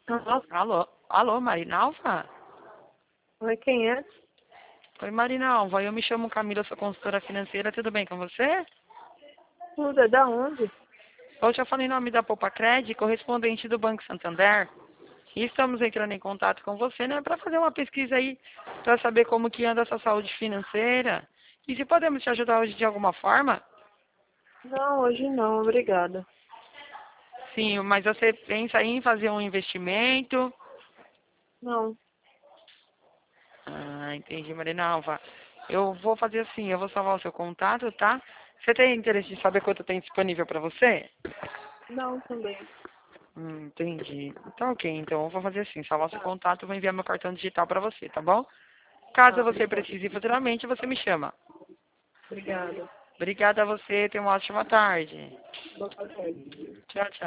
Alô? Alô, Marinalva? Oi, quem é? Oi, Marinalva, eu me chamo Camila, sou consultora financeira, tudo bem com você? Tudo é da onde? Eu já falei em nome da Poupa Cred, correspondente do Banco Santander, e estamos entrando em contato com você, né, para fazer uma pesquisa aí, para saber como que anda a sua saúde financeira, e se podemos te ajudar hoje de alguma forma. Não, hoje não, obrigada. Sim, mas você pensa em fazer um investimento? Não, Ah, entendi, Marinalva. Eu vou fazer assim, eu vou salvar o seu contato, tá? Você tem interesse de saber quanto tem disponível para você? não também. Entendi. Tá ok, então eu vou fazer assim, salvar seu Tá, contato e vou enviar meu cartão digital para você, tá bom? Caso tá, você obrigada. precise futuramente, você me chama. Obrigada. Obrigada a você, tenha uma ótima tarde. Boa tarde. Tchau, tchau.